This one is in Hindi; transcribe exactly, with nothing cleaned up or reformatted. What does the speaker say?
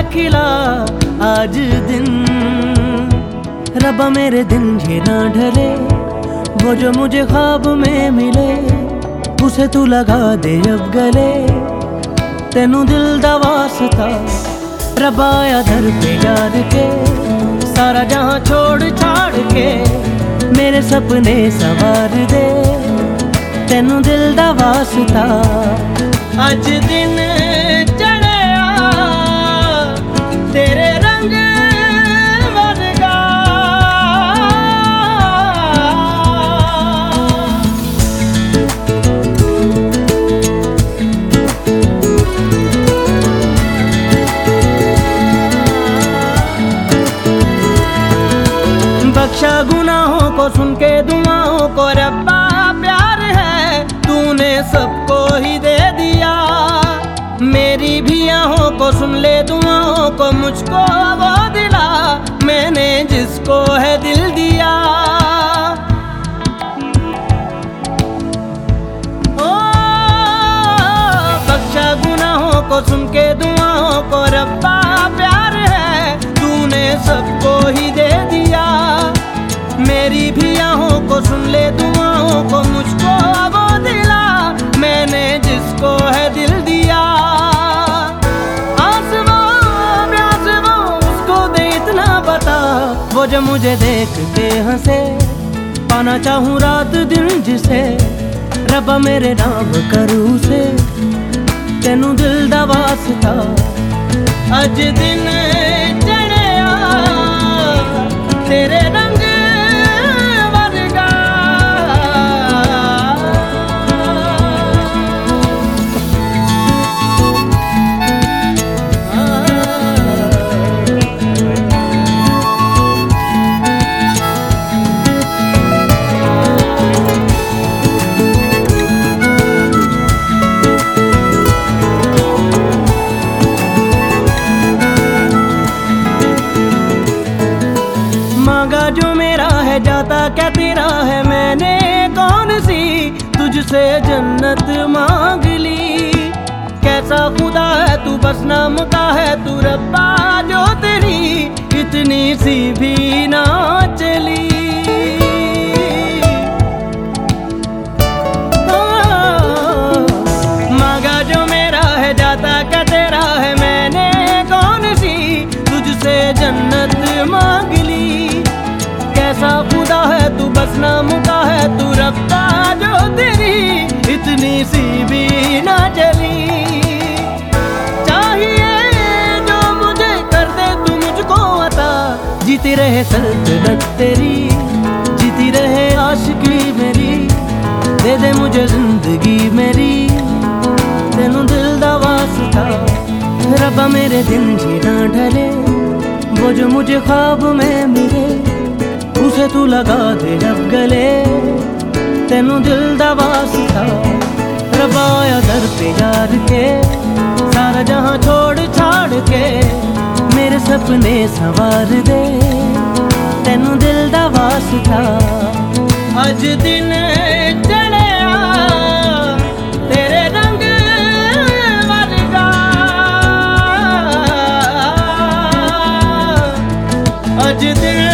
खिला आज दिन। रब्बा मेरे दिन ये ना ढले, वो जो मुझे ख्वाब में मिले उसे तू लगा दे अब गले। तेनू दिल दा वास्ता रब्बा आया दर पे याद के, सारा जहां छोड़ छाड़ के मेरे सपने सवार दे। तेनू दिल दा वास्ता अज दिन चढ़िया तेरे रंग वर्गा। बख्शा गुनाहों को सुन के दुआओं को रब्बा, प्यार है तूने सबको ही दे दिया। मेरी भी आहों को सुन ले दुआओं को, मुझको वो दिला मैंने जिसको है दिल दिया। ओ बख्शा गुनाहों को सुन के दुआओं को रब्बा, प्यार है तूने सबको ही दे दिया। मेरी भी आहों को सुन ले दुआओं को, मुझको वो दिला मैंने जिसको है दिल दिया। आस वो प्यास वो उसको दे इतना बता, वो जो मुझे देख के हंसे। पाना चाहूँ रात दिन जिसे, रब्बा मेरे नाम करूँ से। तेनू दिल दा वास्ता अज दिन चढ़िया तेरे रंग वर्गा। जो मेरा है जाता क्या तेरा है, मैंने कौन सी तुझसे जन्नत मांग ली। कैसा खुदा है तू बस नाम का है तू रब्बा, जो तेरी इतनी सी भी ना चली। मांगा जो मेरा है जाता क्या तेरा है, मैंने कौन सी तुझसे जन्नत मांग ली। कैसा खुदा है तू बस नाम का है तू रब्बा, जो तेरी इतनी सी भी ना चली। चाहिए जो मुझे कर दे तू मुझको अता, जीती रहे सल्तनत तेरी, जीती रहे आशिकी मेरी। दे दे मुझे जिंदगी मेरी, तेनू दिल दा वास्ता रब्बा मेरे दिन जी ना ढले। वो जो मुझे ख्वाब में मिले उसे तू लगा दे अब गले। तेनू दिल दा वास्ता रब्बा आया दर पे यार के, सारा जहां छोड़ छाड़ के मेरे सपने सवार दे। तेनू दिल दा वास्ता अज दिन चढ़िया तेरे रंग वर्गा। अज दिन